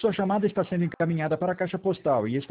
sua chamada está sendo encaminhada para a caixa postal e está